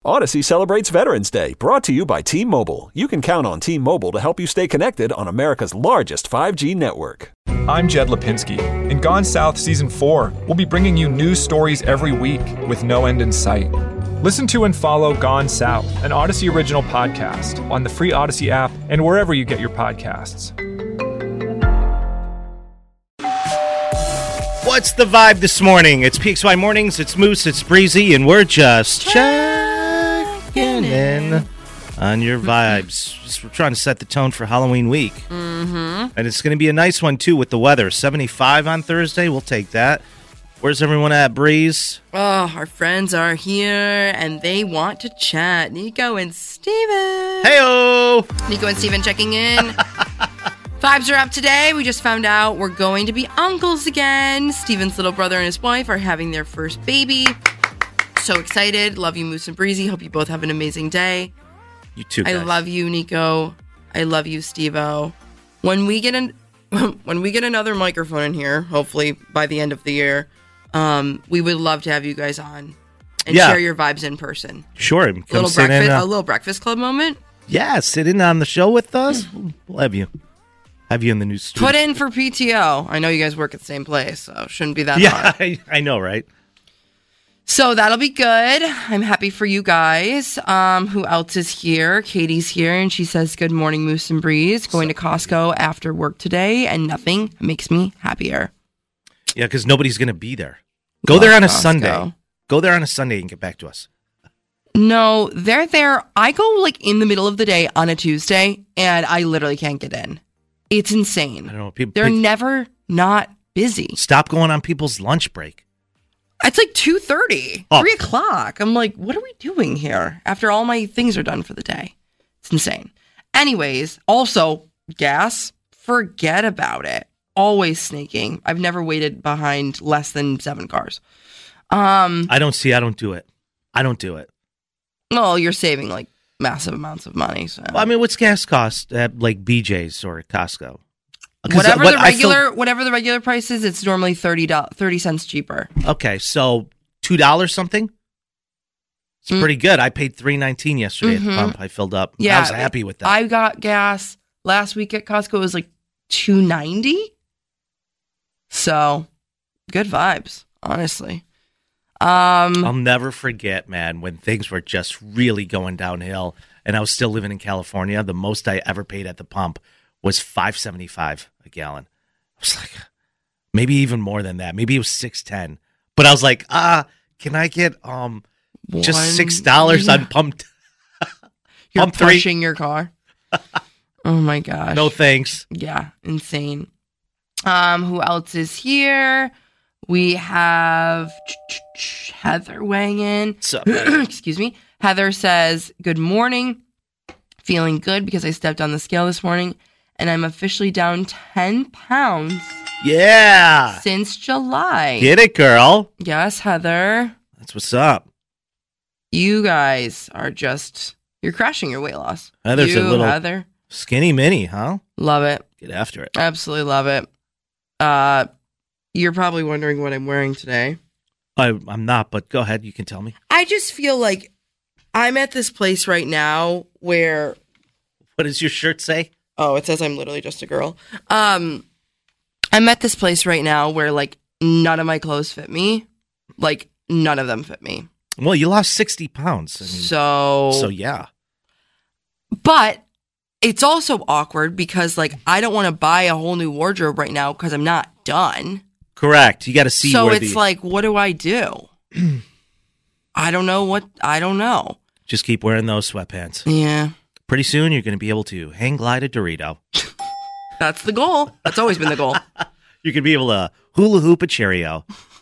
Odyssey celebrates Veterans Day, brought to you by T-Mobile. You can count on T-Mobile to help you stay connected on America's largest 5G network. I'm Jed Lipinski. In Gone South Season 4, we'll be bringing you news stories every week with no end in sight. Listen to and follow Gone South, an Odyssey original podcast, on the free Odyssey app and wherever you get your podcasts. What's the vibe this morning? It's PXY Mornings, it's Moose, it's Breezy, and we're just checking in on your vibes. We're trying to set the tone for Halloween week. Mm-hmm. And it's going to be a nice one, too, with the weather. 75 on Thursday, we'll take that. Where's everyone at, Breeze? Oh, our friends are here, and they want to chat. Nico and Steven. Hey-o! Nico and Steven checking in. Vibes are up today. We just found out we're going to be uncles again. Steven's little brother and his wife are having their first baby. So excited. Love you, Moose and Breezy. Hope you both have an amazing day. You too, guys. I love you, Nico. I love you, Steve-O. When we get another microphone in here, hopefully by the end of the year, we would love to have you guys on and share your vibes in person. Sure. A little breakfast club moment. Yeah, sit in on the show with us. We'll have you in the new studio. Put in for PTO. I know you guys work at the same place, so it shouldn't be that hard. Yeah, I know, right? So that'll be good. I'm happy for you guys. Who else is here? Katie's here, and she says, good morning, Moose and Breeze. Going to Costco after work today, and nothing makes me happier. Yeah, because nobody's going to be there. Go there on a Sunday. Go there on a Sunday and get back to us. No, they're there. I go like in the middle of the day on a Tuesday, and I literally can't get in. It's insane. I don't know. They're never not busy. Stop going on people's lunch break. It's like 2:30, 3 o'clock. I'm like, what are we doing here after all my things are done for the day? It's insane. Anyways, also, gas, forget about it. Always snaking. I've never waited behind less than 7 cars. I don't do it. Well, you're saving like massive amounts of money. So. Well, I mean, what's gas cost at like BJ's or Costco? Whatever the regular price is, it's normally 30 cents cheaper. Okay, so $2 something? It's pretty good. I paid $3.19 yesterday at the pump. I filled up. Yeah, I was happy with that. I got gas last week at Costco. It was like $2.90. So, good vibes, honestly. I'll never forget, man, when things were just really going downhill and I was still living in California. The most I ever paid at the pump was $5.75 a gallon. I was like, maybe even more than that. Maybe it was $6.10. But I was like, can I get just $6 on pump? You're pump pushing your car. Oh my gosh. No thanks. Yeah, insane. Who else is here? We have Heather weighing in. What's up? Excuse me. Heather says, good morning. Feeling good because I stepped on the scale this morning and I'm officially down 10 pounds. Yeah. Since July. Get it, girl. Yes, Heather. That's what's up. You guys are you're crashing your weight loss. Heather's a little Heather. Skinny mini, huh? Love it. Get after it. Absolutely love it. You're probably wondering what I'm wearing today. I'm not, but go ahead. You can tell me. I just feel like I'm at this place right now where... What does your shirt say? Oh, it says I'm literally just a girl. I'm at this place right now where, like, none of my clothes fit me. Like, none of them fit me. Well, you lost 60 pounds. I mean, so yeah. But it's also awkward because, like, I don't want to buy a whole new wardrobe right now because I'm not done. Correct. You got to see. So it's like, what do I do? I don't know. Just keep wearing those sweatpants. Yeah. Pretty soon, you're going to be able to hang glide a Dorito. That's the goal. That's always been the goal. You're going to be able to hula hoop a Cheerio.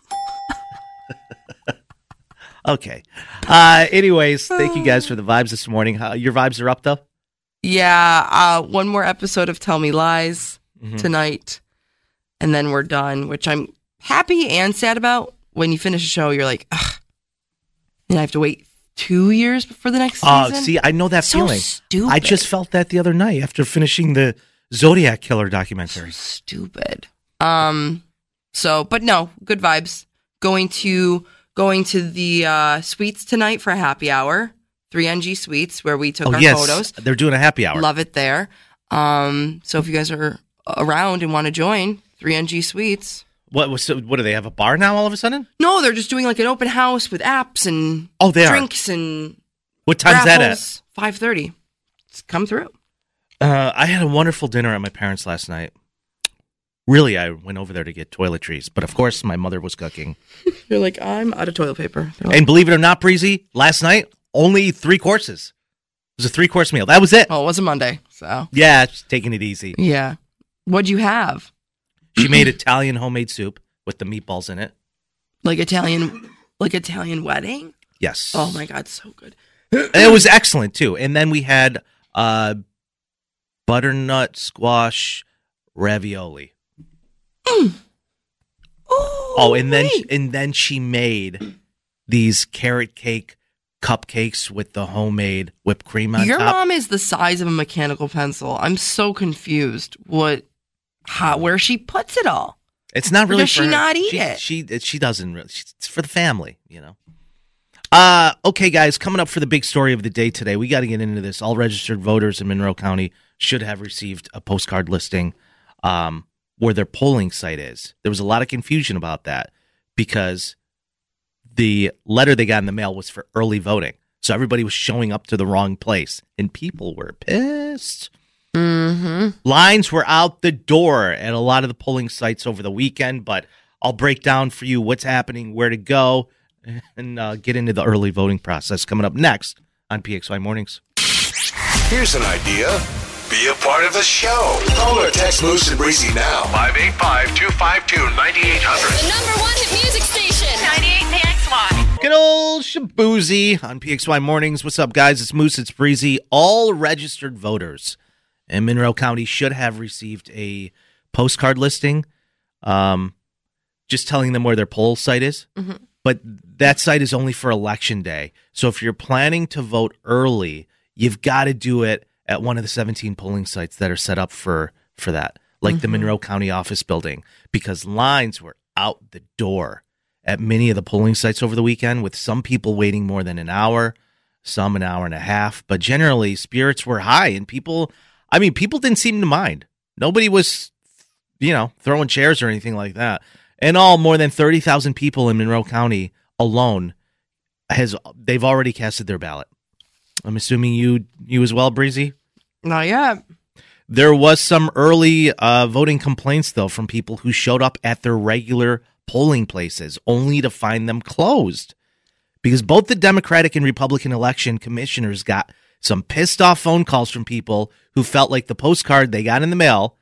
Okay. Anyways, thank you guys for the vibes this morning. Your vibes are up, though? Yeah. One more episode of Tell Me Lies tonight, and then we're done, which I'm happy and sad about. When you finish a show, you're like, ugh. And I have to wait 2 years for the next season. See, I know that feeling. Stupid. I just felt that the other night after finishing the Zodiac Killer documentary. So stupid. But no, good vibes. Going to the Sweets tonight for a happy hour. 3NG Suites, where we took our photos. They're doing a happy hour. Love it there. So if you guys are around and want to join 3NG Suites. What do they have, a bar now all of a sudden? No, they're just doing like an open house with apps and drinks and what time's that at? 5:30. Come through. I had a wonderful dinner at my parents' last night. Really, I went over there to get toiletries, but of course my mother was cooking. You're like, I'm out of toilet paper. And believe it or not, Breezy, last night, only 3 courses. It was a 3-course meal. That was it. Oh, it was a Monday, so. Yeah, just taking it easy. Yeah. What'd you have? She made Italian homemade soup with the meatballs in it. Like Italian wedding? Yes. Oh my God, so good. It was excellent too. And then we had butternut squash ravioli. Mm. And then she made these carrot cake cupcakes with the homemade whipped cream on top. Your mom is the size of a mechanical pencil. I'm so confused where she puts it all. It's not really. Does she not eat it? She doesn't really. It's for the family, you know. Okay, guys, coming up for the big story of the day today, we got to get into this. All registered voters in Monroe County should have received a postcard listing where their polling site is. There was a lot of confusion about that because the letter they got in the mail was for early voting. So everybody was showing up to the wrong place, and people were pissed. Mm-hmm. Lines were out the door at a lot of the polling sites over the weekend, but I'll break down for you what's happening, where to go, and get into the early voting process coming up next on PXY Mornings. Here's an idea. Be a part of the show. Call or text Moose and Breezy now. 585-252-9800. The number one hit music station. 98 PXY. Good old Shabuzi on PXY Mornings. What's up, guys? It's Moose, it's Breezy. All registered voters in Monroe County should have received a postcard listing, just telling them where their poll site is. Mm-hmm. But that site is only for election day. So if you're planning to vote early, you've got to do it at one of the 17 polling sites that are set up for that, like the Monroe County office building, because lines were out the door at many of the polling sites over the weekend, with some people waiting more than an hour, some an hour and a half. But generally, spirits were high, and people didn't seem to mind. Nobody was, throwing chairs or anything like that. In all, more than 30,000 people in Monroe County alone they've already casted their ballot. I'm assuming you as well, Breezy? Not yet. There was some early voting complaints, though, from people who showed up at their regular polling places only to find them closed. Because both the Democratic and Republican election commissioners got some pissed off phone calls from people who felt like the postcard they got in the mail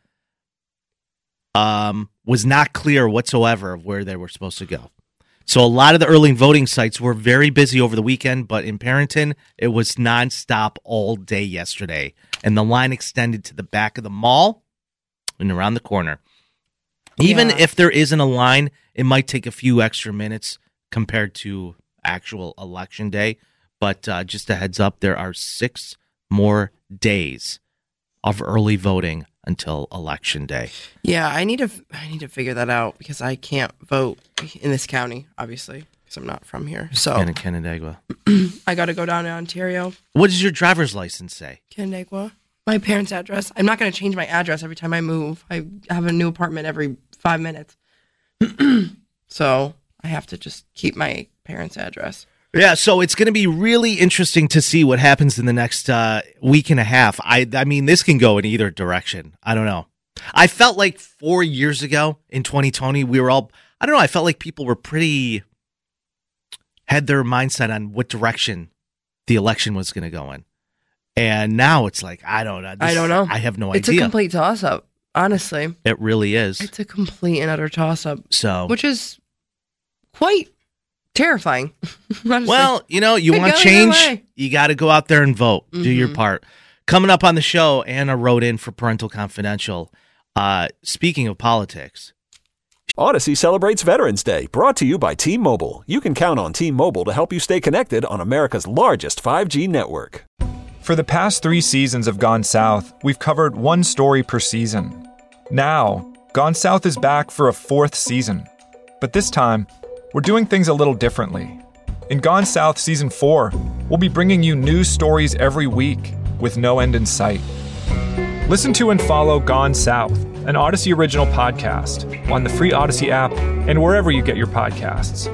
was not clear whatsoever of where they were supposed to go. So a lot of the early voting sites were very busy over the weekend, but in Perrington, it was nonstop all day yesterday. And the line extended to the back of the mall and around the corner. Even if there isn't a line, it might take a few extra minutes compared to actual election day. But just a heads up, there are 6 more days of early voting until election day. Yeah, I need to figure that out because I can't vote in this county, obviously, because I'm not from here. So in Canandaigua. I got to go down to Ontario. What does your driver's license say? Canandaigua. My parents' address. I'm not going to change my address every time I move. I have a new apartment every 5 minutes. So I have to just keep my parents' address. Yeah, so it's going to be really interesting to see what happens in the next week and a half. I mean, this can go in either direction. I don't know. I felt like 4 years ago in 2020, we were all, I don't know, I felt like people were had their mindset on what direction the election was going to go in. And now it's like, I don't know. I don't know. I have no idea. It's a complete toss-up, honestly. It really is. It's a complete and utter toss-up. So, which is quite terrifying. Well, you want change, you got to go out there and vote. Do your part. Coming up on the show, Anna wrote in for Parental Confidential. Speaking of politics. Odyssey celebrates Veterans Day, brought to you by T-Mobile. You can count on T-Mobile to help you stay connected on America's largest 5G network. For the past 3 seasons of Gone South, we've covered one story per season. Now, Gone South is back for a 4th season. But this time, we're doing things a little differently. In Gone South Season 4, we'll be bringing you news stories every week with no end in sight. Listen to and follow Gone South, an Odyssey original podcast, on the free Odyssey app and wherever you get your podcasts.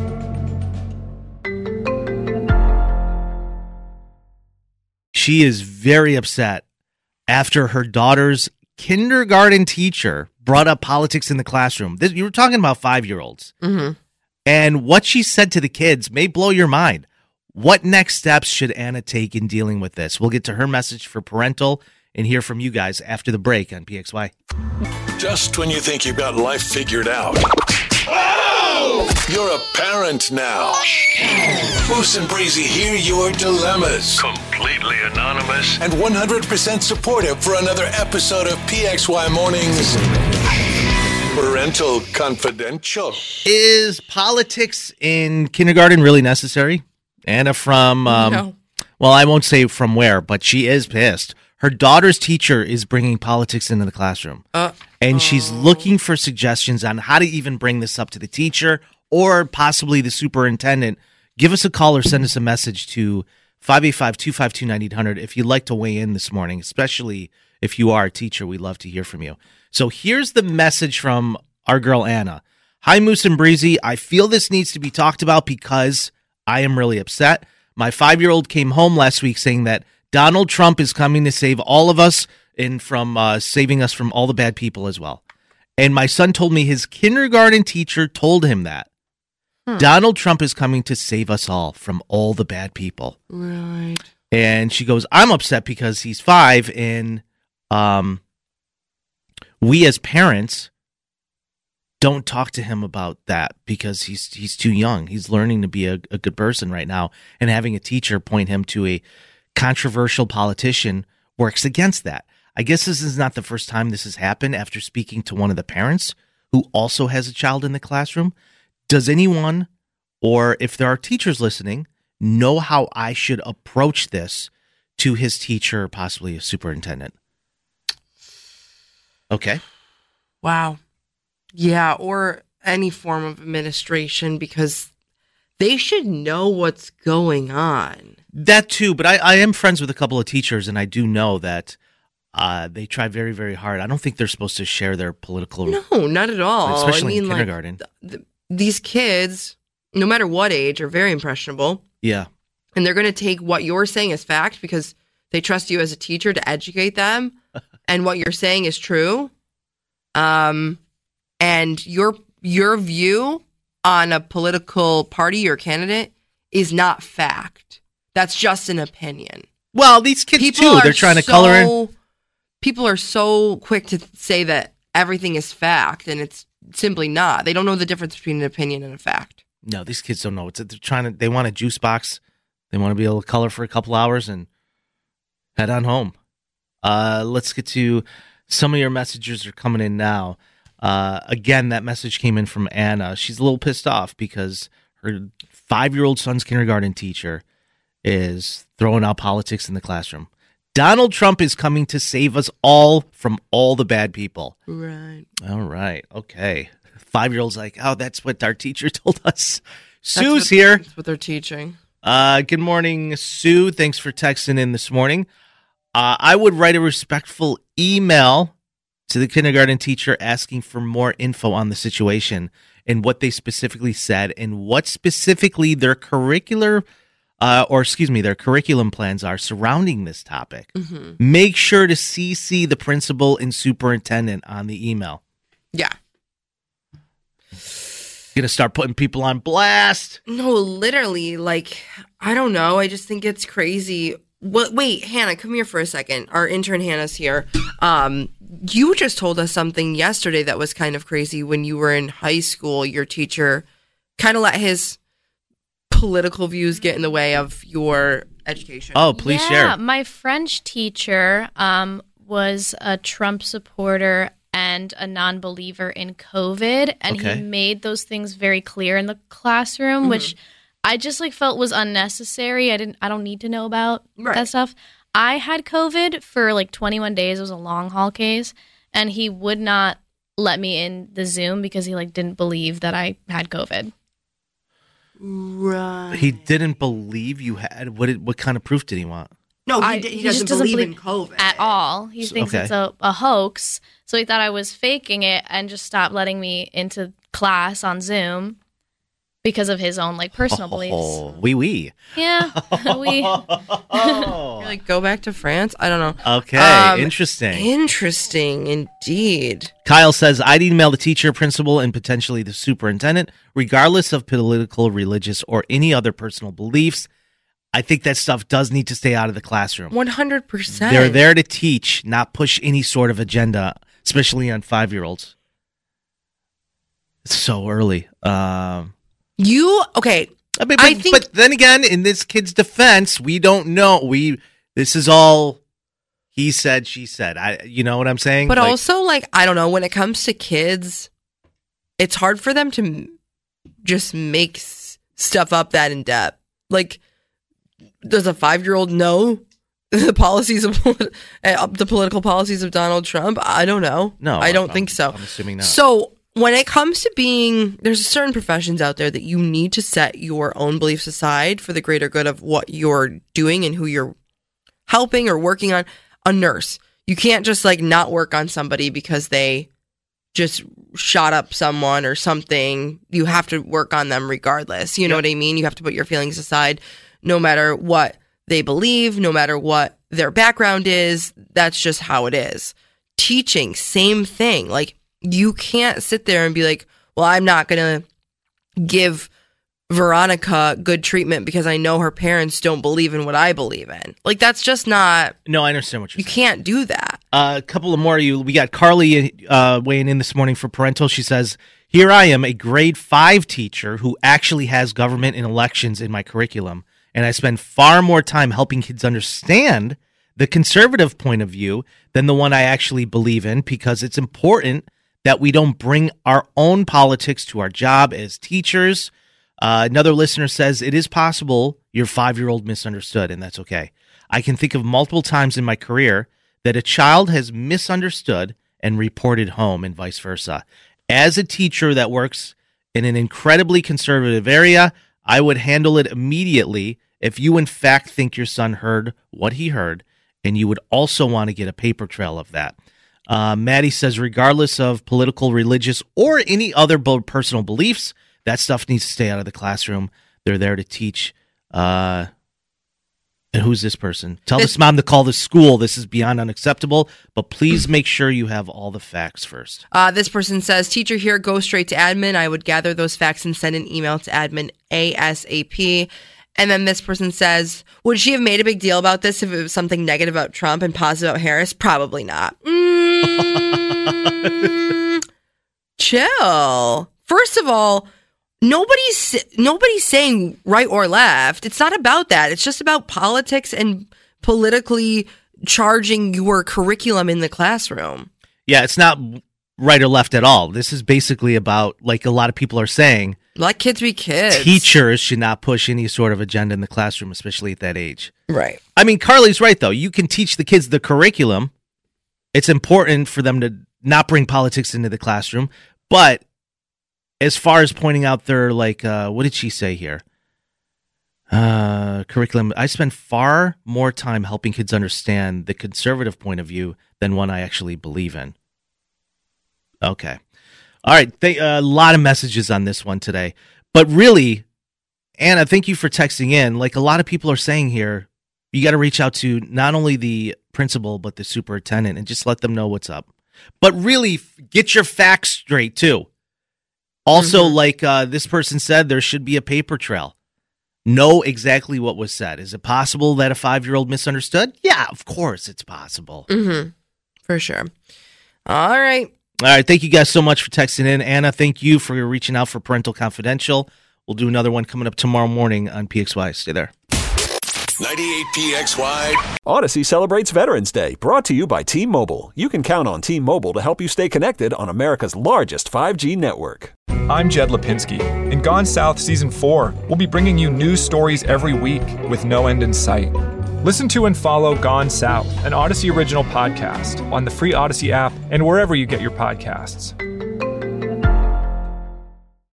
She is very upset after her daughter's kindergarten teacher brought up politics in the classroom. You were talking about 5-year-olds. Mm-hmm. And what she said to the kids may blow your mind. What next steps should Anna take in dealing with this? We'll get to her message for parental and hear from you guys after the break on PXY. Just when you think you've got life figured out. You're a parent now. Moose and Breezy hear your dilemmas. Completely anonymous. And 100% supportive for another episode of PXY Mornings. Parental Confidential. Is politics in kindergarten really necessary? Anna from, No. Well, I won't say from where, but she is pissed. Her daughter's teacher is bringing politics into the classroom. And she's looking for suggestions on how to even bring this up to the teacher or possibly the superintendent. Give us a call or send us a message to 585-252-9800 if you'd like to weigh in this morning, especially if you are a teacher. We'd love to hear from you. So here's the message from our girl Anna. Hi, Moose and Breezy. I feel this needs to be talked about because I am really upset. My 5-year-old came home last week saying that Donald Trump is coming to save all of us and from saving us from all the bad people as well. And my son told me his kindergarten teacher told him that. Donald Trump is coming to save us all from all the bad people. Right. And she goes, I'm upset because he's 5 and we as parents don't talk to him about that because he's too young. He's learning to be a good person right now. And having a teacher point him to a controversial politician works against that. I guess this is not the first time this has happened after speaking to one of the parents who also has a child in the classroom. Does anyone, or if there are teachers listening, know how I should approach this to his teacher or possibly a superintendent? Okay. Wow. Yeah, or any form of administration because they should know what's going on. That too, but I am friends with a couple of teachers, and I do know that they try very, very hard. I don't think they're supposed to share their political... No, not at all. Especially in kindergarten. These kids, no matter what age, are very impressionable. Yeah. And they're going to take what you're saying as fact because they trust you as a teacher to educate them. And what you're saying is true. And your view on a political party or candidate is not fact. That's just an opinion. Well, these kids too, they're trying to color in. People are so quick to say that everything is fact, and it's simply not. They don't know the difference between an opinion and a fact. No, these kids don't know. They want a juice box. They want to be able to color for a couple hours and head on home. Let's get to some of your messages are coming in now. Again, that message came in from Anna. She's a little pissed off because her 5-year-old son's kindergarten teacher is throwing out politics in the classroom. Donald Trump is coming to save us all from all the bad people. Right. All right. Okay. 5-year-old's like, oh, that's what our teacher told us. Sue's here. That's what they're teaching. Good morning, Sue. Thanks for texting in this morning. I would write a respectful email to the kindergarten teacher asking for more info on the situation and what they specifically said and what specifically their curriculum plans are surrounding this topic. Mm-hmm. Make sure to CC the principal and superintendent on the email. Yeah. Gonna start putting people on blast. No, literally, I don't know. I just think it's crazy. Wait, Hannah, come here for a second. Our intern Hannah's here. You just told us something yesterday that was kind of crazy. When you were in high school, your teacher kind of let his political views get in the way of your education. Oh, please share. My French teacher was a Trump supporter and a non-believer in COVID, and he made those things very clear in the classroom, which I just felt was unnecessary. I don't need to know about that stuff. I had COVID for 21 days. It was a long haul case, and he would not let me in the Zoom because he didn't believe that I had COVID. Right. He didn't believe you had. What kind of proof did he want? No, he doesn't believe in COVID at all. He thinks it's a hoax. So he thought I was faking it and just stopped letting me into class on Zoom because of his own personal beliefs. Oh, oui. Yeah, You're like, go back to France? I don't know. Okay, interesting. Interesting indeed. Kyle says, I'd email the teacher, principal, and potentially the superintendent, regardless of political, religious, or any other personal beliefs. I think that stuff does need to stay out of the classroom. 100%. They're there to teach, not push any sort of agenda, especially on 5-year-olds. It's so early. Okay. I think, but then again, in this kid's defense, we don't know. This is all he said, she said. You know what I'm saying? But also, I don't know, when it comes to kids, it's hard for them to just make stuff up that in depth. Does a 5-year-old know the policies of the political policies of Donald Trump? I don't know. No, I don't think so. I'm assuming not. So when it comes to there's certain professions out there that you need to set your own beliefs aside for the greater good of what you're doing and who you're helping or working on. A nurse, you can't just not work on somebody because they just shot up someone or something. You have to work on them regardless. You know what I mean? You have to put your feelings aside. No matter what they believe, no matter what their background is, that's just how it is. Teaching, same thing. You can't sit there and be like, well, I'm not going to give Veronica good treatment because I know her parents don't believe in what I believe in. That's just not... No, I understand what you're saying. You can't do that. A couple of more. We got Carly weighing in this morning for parental. She says, here I am, a grade 5 teacher who actually has government and elections in my curriculum. And I spend far more time helping kids understand the conservative point of view than the one I actually believe in, because it's important that we don't bring our own politics to our job as teachers. Another listener says, it is possible your 5-year-old misunderstood, and that's okay. I can think of multiple times in my career that a child has misunderstood and reported home and vice versa. As a teacher that works in an incredibly conservative area, I would handle it immediately if you, in fact, think your son heard what he heard, and you would also want to get a paper trail of that. Maddie says, regardless of political, religious, or any other personal beliefs, that stuff needs to stay out of the classroom. They're there to teach. And who's this person? Tell this mom to call the school. This is beyond unacceptable, but please make sure you have all the facts first. This person says, teacher here, go straight to admin. I would gather those facts and send an email to admin ASAP. And then this person says, would she have made a big deal about this if it was something negative about Trump and positive about Harris? Probably not. Chill. First of all, nobody's saying right or left. It's not about that. It's just about politics and politically charging your curriculum in the classroom. Yeah, it's not right or left at all. This is basically about, like a lot of people are saying, let kids be kids. Teachers should not push any sort of agenda in the classroom, especially at that age. Right. I mean, Carly's right, though. You can teach the kids the curriculum. It's important for them to not bring politics into the classroom. But as far as pointing out their, what did she say here? Curriculum. I spend far more time helping kids understand the conservative point of view than one I actually believe in. Okay. All right. A lot of messages on this one today. But really, Anna, thank you for texting in. Like a lot of people are saying here, you got to reach out to not only the principal, but the superintendent and just let them know what's up. But really, get your facts straight, too. Also, like this person said, there should be a paper trail. Know exactly what was said. Is it possible that a 5-year-old misunderstood? Yeah, of course it's possible. For sure. All right. All right. Thank you guys so much for texting in. Anna, thank you for reaching out for Parental Confidential. We'll do another one coming up tomorrow morning on PXY. Stay there. 98 PXY. Odyssey celebrates Veterans Day, brought to you by T-Mobile. You can count on T-Mobile to help you stay connected on America's largest 5G network. I'm Jed Lipinski. In Gone South Season 4, we'll be bringing you news stories every week with no end in sight. Listen to and follow Gone South, an Odyssey original podcast, on the free Odyssey app and wherever you get your podcasts.